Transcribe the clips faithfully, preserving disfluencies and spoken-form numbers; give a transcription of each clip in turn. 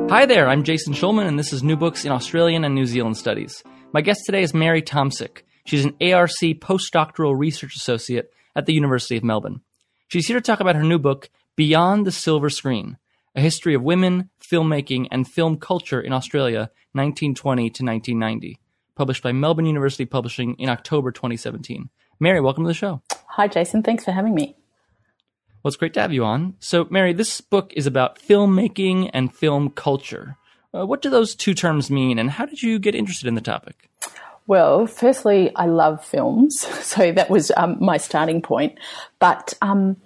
Hi there, I'm Jason Schulman, and this is New Books in Australian and New Zealand Studies. My guest today is Mary Tomsic. She's an A R C postdoctoral research associate at the University of Melbourne. She's here to talk about her new book, Beyond the Silver Screen, A History of Women, Filmmaking, and Film Culture in Australia, nineteen twenty to nineteen ninety, published by Melbourne University Publishing in October twenty seventeen. Mary, welcome to the show. Hi, Jason. Thanks for having me. Well, it's great to have you on. So, Mary, this book is about filmmaking and film culture. Uh, what do those two terms mean, and how did you get interested in the topic? Well, firstly, I love films, so that was um, my starting point. But um,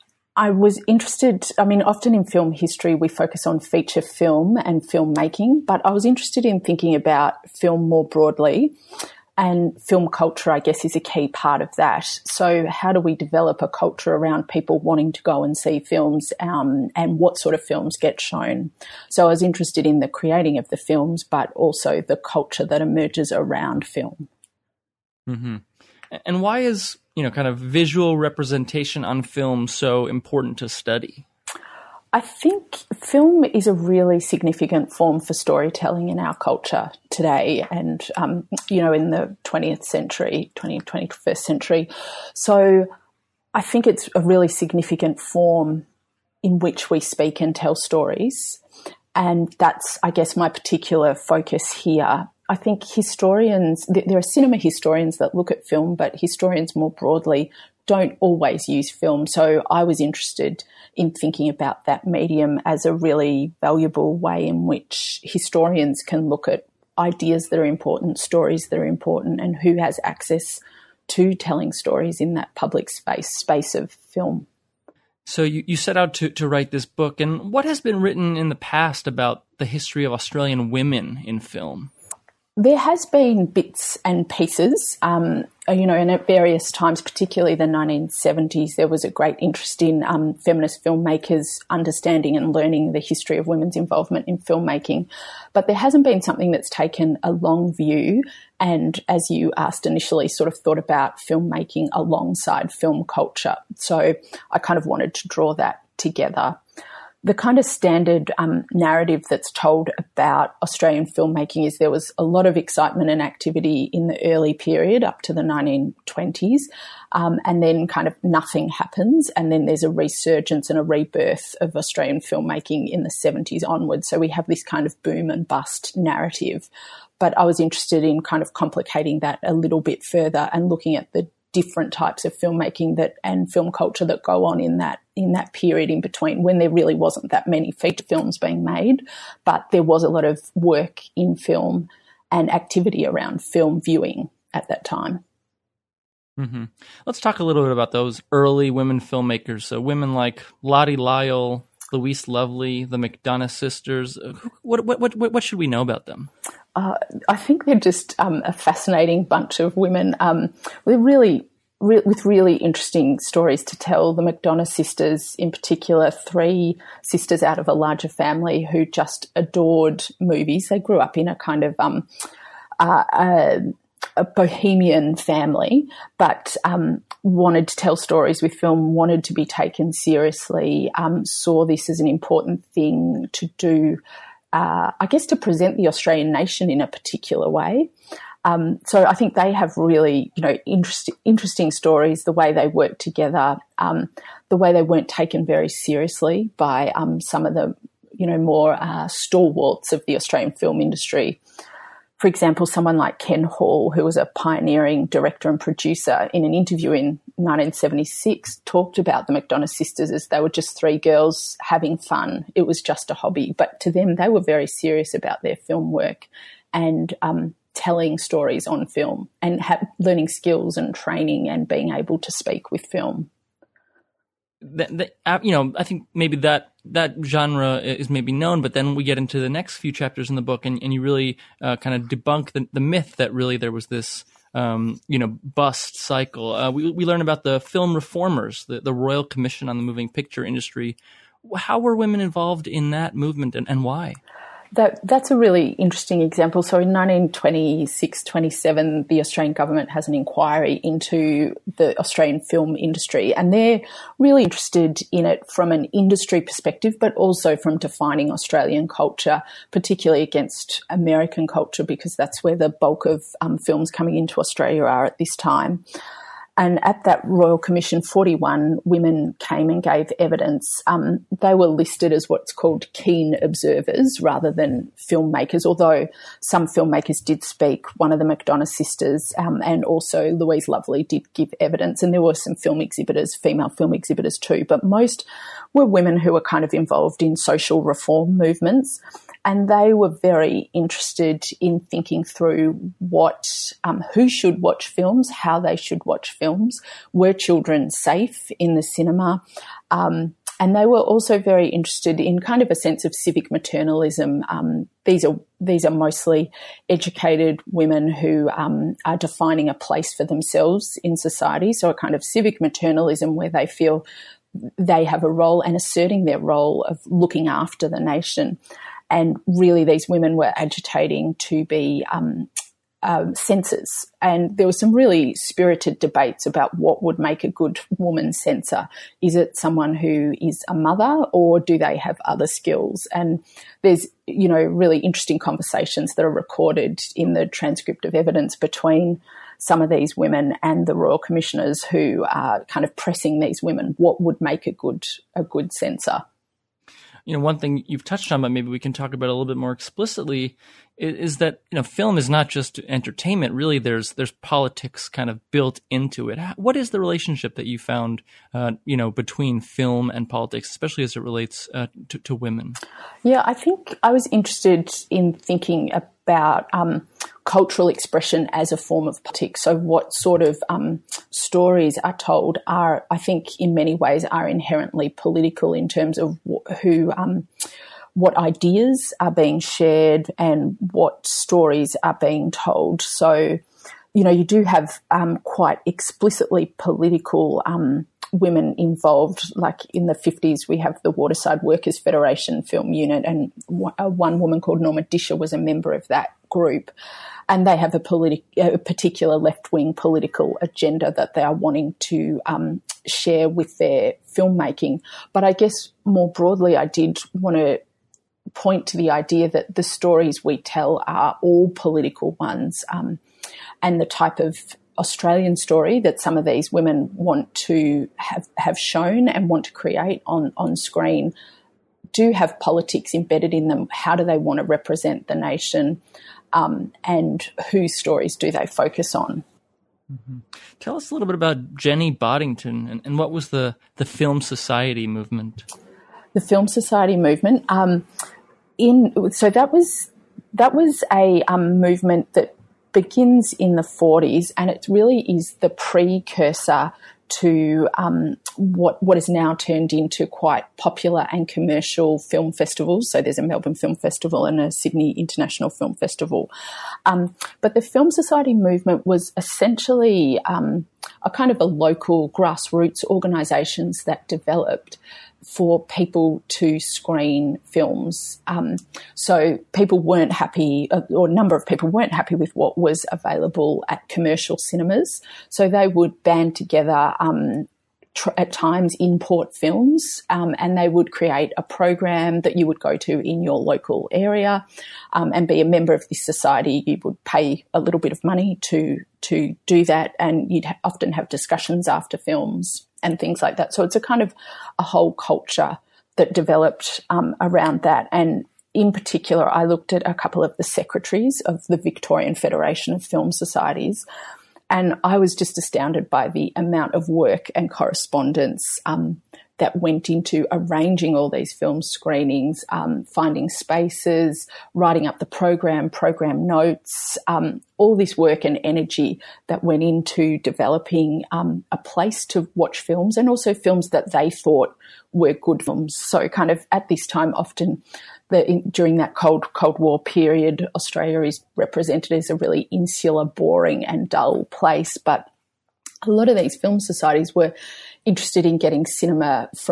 I was interested, I mean, often in film history, we focus on feature film and filmmaking, but I was interested in thinking about film more broadly. And film culture, I guess, is a key part of that. So how do we develop a culture around people wanting to go and see films, um, and what sort of films get shown? So I was interested in the creating of the films, but also the culture that emerges around film. Mm-hmm. And why is, you know, kind of visual representation on film so important to study? I think film is a really significant form for storytelling in our culture today and, um, you know, in the twentieth century, twentieth, twenty-first century. So I think it's a really significant form in which we speak and tell stories. And that's, I guess, my particular focus here. I think historians, there are cinema historians that look at film, but historians more broadly don't always use film. So I was interested in thinking about that medium as a really valuable way in which historians can look at ideas that are important, stories that are important, and who has access to telling stories in that public space, space of film. So you, you set out to, to write this book, and what has been written in the past about the history of Australian women in film? There has been bits and pieces, um, you know, and at various times, particularly the nineteen seventies, there was a great interest in um, feminist filmmakers understanding and learning the history of women's involvement in filmmaking. But there hasn't been something that's taken a long view and, as you asked initially, sort of thought about filmmaking alongside film culture. So I kind of wanted to draw that together. The kind of standard um, narrative that's told about Australian filmmaking is there was a lot of excitement and activity in the early period up to the nineteen twenties, um, and then kind of nothing happens, and then there's a resurgence and a rebirth of Australian filmmaking in the seventies onwards. So we have this kind of boom and bust narrative. But I was interested in kind of complicating that a little bit further and looking at the different types of filmmaking that and film culture that go on in that in that period in between, when there really wasn't that many feature films being made, but there was a lot of work in film and activity around film viewing at that time. Mm-hmm. Let's talk a little bit about those early women filmmakers. So women like Lottie Lyall, Louise Lovely, the McDonough sisters. What what what what should we know about them? Uh, I think they're just um, a fascinating bunch of women um, with really, re- with really interesting stories to tell. The McDonough sisters, in particular, three sisters out of a larger family who just adored movies. They grew up in a kind of um, uh, a, a bohemian family, but um, wanted to tell stories with film, wanted to be taken seriously, um, saw this as an important thing to do. Uh, I guess to present the Australian nation in a particular way. Um, so I think they have really, you know, interest, interesting stories, the way they work together, um, the way they weren't taken very seriously by um, some of the, you know, more uh, stalwarts of the Australian film industry. For example, someone like Ken Hall, who was a pioneering director and producer, in an interview in nineteen seventy-six, talked about the McDonough sisters as they were just three girls having fun. It was just a hobby. But to them, they were very serious about their film work and um, telling stories on film and ha- learning skills and training and being able to speak with film. That, that, uh, you know, I think maybe that that genre is maybe known, but then we get into the next few chapters in the book, and, and you really uh, kind of debunk the, the myth that really there was this, um, you know, bust cycle. Uh, we we learn about the film reformers, the, the Royal Commission on the Moving Picture Industry. How were women involved in that movement, and, and why? That that's a really interesting example. So in nineteen twenty-six twenty-seven, the Australian government has an inquiry into the Australian film industry, and they're really interested in it from an industry perspective, but also from defining Australian culture, particularly against American culture, because that's where the bulk of um, films coming into Australia are at this time. And at that Royal Commission, forty-one women came and gave evidence. Um, they were listed as what's called keen observers rather than filmmakers, although some filmmakers did speak. One of the McDonough sisters um, and also Louise Lovely did give evidence, and there were some film exhibitors, female film exhibitors too, but most were women who were kind of involved in social reform movements. And they were very interested in thinking through what, um, who should watch films, how they should watch films, were children safe in the cinema, um, and they were also very interested in kind of a sense of civic maternalism. Um, these are these are mostly educated women who um, are defining a place for themselves in society, so a kind of civic maternalism where they feel they have a role and asserting their role of looking after the nation. And really these women were agitating to be um, um, censors. And there were some really spirited debates about what would make a good woman censor. Is it someone who is a mother, or do they have other skills? And there's, you know, really interesting conversations that are recorded in the transcript of evidence between some of these women and the Royal Commissioners who are kind of pressing these women. What would make a good a good censor? You know, one thing you've touched on, but maybe we can talk about it a little bit more explicitly, is, is that, you know, film is not just entertainment. Really, there's there's politics kind of built into it. What is the relationship that you found, uh, you know, between film and politics, especially as it relates uh, to, to women? Yeah, I think I was interested in thinking about um, cultural expression as a form of politics. So what sort of um, stories are told are, I think, in many ways are inherently political in terms of who, um, what ideas are being shared and what stories are being told. So, you know, you do have um, quite explicitly political um women involved. Like in the fifties, we have the Waterside Workers Federation film unit, and one woman called Norma Disher was a member of that group. And they have a, politi- a particular left-wing political agenda that they are wanting to um, share with their filmmaking. But I guess more broadly, I did want to point to the idea that the stories we tell are all political ones, um, and the type of Australian story that some of these women want to have, have shown and want to create on, on screen do have politics embedded in them. How do they want to represent the nation, um, and whose stories do they focus on? Mm-hmm. Tell us a little bit about Jenny Boddington and, and what was the, the Film Society movement? The Film Society movement, um, in so that was that was a um, movement that begins in the forties, and it really is the precursor to um, what what is now turned into quite popular and commercial film festivals. So there's a Melbourne Film Festival and a Sydney International Film Festival. Um, but the Film Society movement was essentially um, a kind of a local grassroots organisations that developed for people to screen films. Um, so people weren't happy, or a number of people weren't happy with what was available at commercial cinemas. So they would band together, um, tr- at times import films, um, and they would create a program that you would go to in your local area, um, and be a member of this society. You would pay a little bit of money to to do that, and you'd ha- often have discussions after films and things like that. So it's a kind of a whole culture that developed um, around that. And in particular, I looked at a couple of the secretaries of the Victorian Federation of Film Societies, and I was just astounded by the amount of work and correspondence um, that went into arranging all these film screenings, um, finding spaces, writing up the program, program notes, um, all this work and energy that went into developing um, a place to watch films, and also films that they thought were good films. So kind of at this time, often the, in, during that Cold Cold War period, Australia is represented as a really insular, boring and dull place, but a lot of these film societies were interested in getting cinema from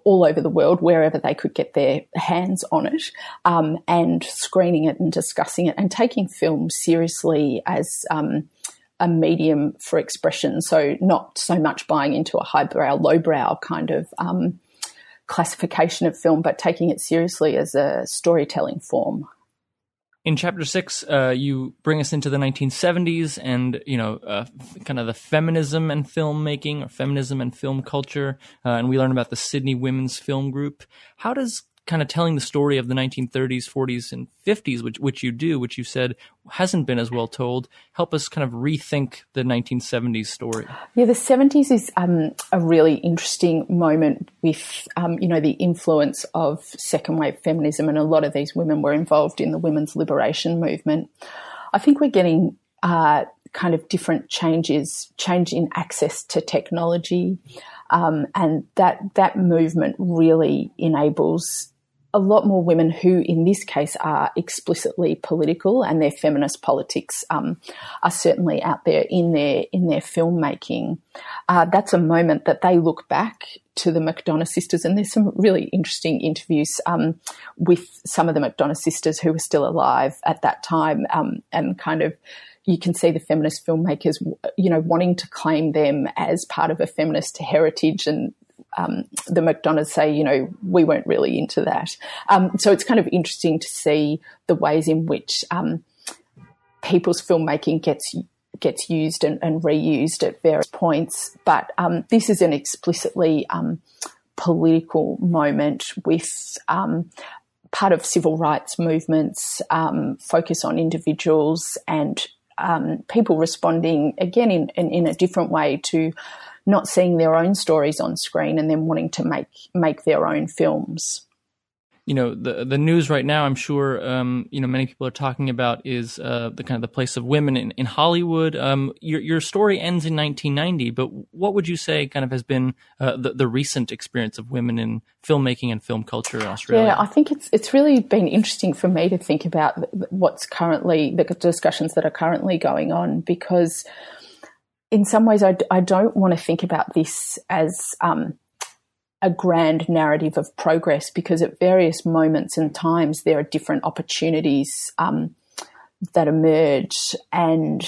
all over the world, wherever they could get their hands on it, um, and screening it and discussing it and taking film seriously as um, a medium for expression. So not so much buying into a highbrow, lowbrow kind of um, classification of film, but taking it seriously as a storytelling form. In chapter six, uh, you bring us into the nineteen seventies and, you know, uh, kind of the feminism and filmmaking, or feminism and film culture, uh, and we learn about the Sydney Women's Film Group. How does kind of telling the story of the nineteen thirties, forties, and fifties, which which you do, which you said hasn't been as well told, help us kind of rethink the nineteen seventies story? Yeah, the seventies is um, a really interesting moment with, um, you know, the influence of second wave feminism, and a lot of these women were involved in the women's liberation movement. I think we're getting uh, kind of different changes, change in access to technology, um, and that that movement really enables a lot more women who, in this case, are explicitly political, and their feminist politics um, are certainly out there in their in their filmmaking. Uh, that's a moment that they look back to the McDonough sisters, and there's some really interesting interviews um, with some of the McDonough sisters who were still alive at that time, um, and kind of you can see the feminist filmmakers, you know, wanting to claim them as part of a feminist heritage, and Um, the McDonoughs say, you know, we weren't really into that. Um, so it's kind of interesting to see the ways in which um, people's filmmaking gets gets used and, and reused at various points. But um, this is an explicitly um, political moment with um, part of civil rights movements, um, focus on individuals and um, people responding, again, in, in, in a different way to not seeing their own stories on screen and then wanting to make make their own films. You know, the the news right now, I'm sure, um, you know, many people are talking about is uh, the kind of the place of women in, in Hollywood. Um, your your story ends in nineteen ninety, but what would you say kind of has been uh, the, the recent experience of women in filmmaking and film culture in Australia? Yeah, I think it's it's really been interesting for me to think about what's currently, the discussions that are currently going on, because in some ways, I, I don't want to think about this as um, a grand narrative of progress, because at various moments and times there are different opportunities um, that emerge. And,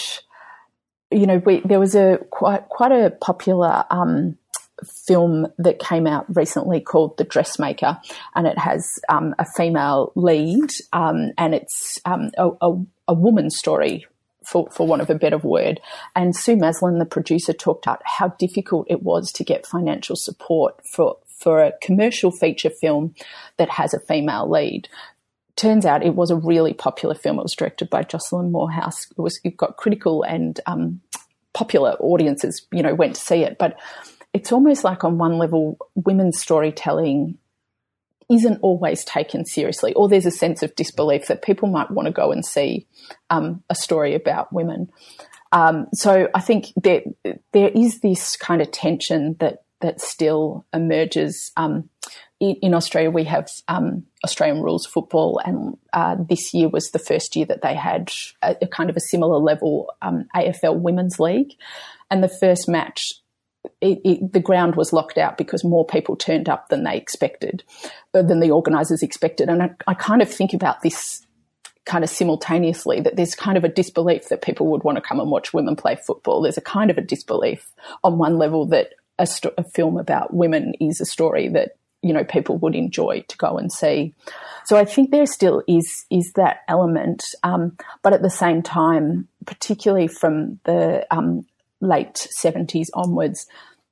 you know, we, there was a quite quite a popular um, film that came out recently called The Dressmaker, and it has um, a female lead, um, and it's um, a, a, a woman's story, For, for want of a better word. And Sue Maslin, the producer, talked about how difficult it was to get financial support for, for a commercial feature film that has a female lead. Turns out it was a really popular film. It was directed by Jocelyn Moorhouse. It was, it got critical and um, popular audiences, you know, went to see it. But it's almost like on one level, women's storytelling isn't always taken seriously, or there's a sense of disbelief that people might want to go and see um, a story about women. Um, so I think there there is this kind of tension that that still emerges. Um, in, in Australia, we have um, Australian rules football, and uh, this year was the first year that they had a, a kind of a similar level um, A F L Women's League, and the first match, It, it, the ground was locked out because more people turned up than they expected, uh, than the organisers expected. And I, I kind of think about this kind of simultaneously, that there's kind of a disbelief that people would want to come and watch women play football. There's a kind of a disbelief on one level that a, st- a film about women is a story that, you know, people would enjoy to go and see. So I think there still is is that element. Um, but at the same time, particularly from the um, late seventies onwards,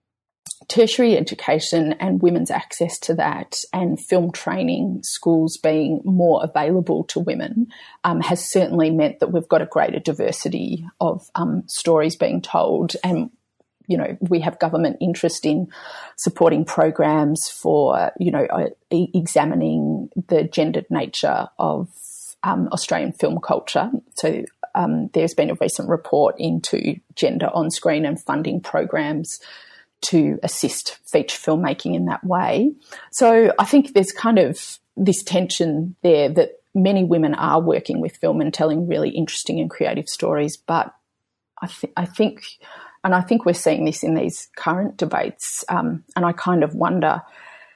tertiary education and women's access to that, and film training schools being more available to women, um, has certainly meant that we've got a greater diversity of um, stories being told. And, you know, we have government interest in supporting programs for, you know, uh, e- examining the gendered nature of um, Australian film culture. So Um, there's been a recent report into gender on screen and funding programs to assist feature filmmaking in that way. So I think there's kind of this tension there that many women are working with film and telling really interesting and creative stories. But I, th- I think, and I think we're seeing this in these current debates, um, and I kind of wonder,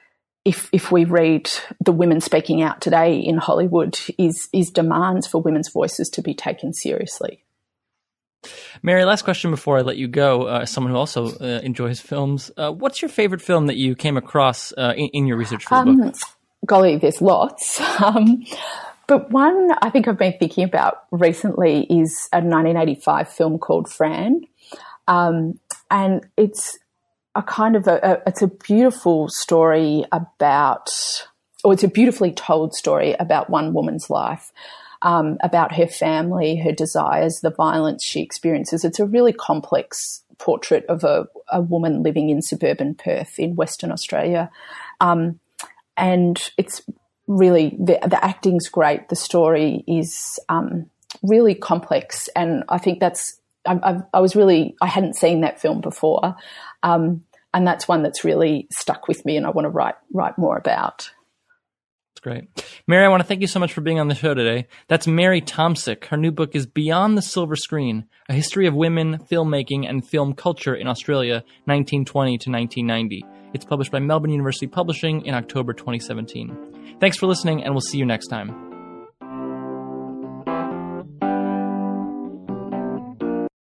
if if we read the women speaking out today in Hollywood, is is demands for women's voices to be taken seriously. Mary, last question before I let you go. Uh, as someone who also uh, enjoys films, uh, what's your favorite film that you came across uh, in, in your research for the um, book? Golly, there's lots. Um, but one I think I've been thinking about recently is a nineteen eighty-five film called Fran. Um, and it's a kind of a, a, it's a beautiful story about, or it's a beautifully told story about one woman's life, um, about her family, her desires, the violence she experiences. It's a really complex portrait of a, a woman living in suburban Perth in Western Australia. Um, and it's really, the, the acting's great. The story is um, really complex. And I think that's, I, I, I was really, I hadn't seen that film before. Um, and that's one that's really stuck with me and I want to write, write more about. That's great. Mary, I want to thank you so much for being on the show today. That's Mary Tomsic. Her new book is Beyond the Silver Screen, A History of Women, Filmmaking, and Film Culture in Australia, nineteen twenty to nineteen ninety. It's published by Melbourne University Publishing in October twenty seventeen. Thanks for listening, and we'll see you next time.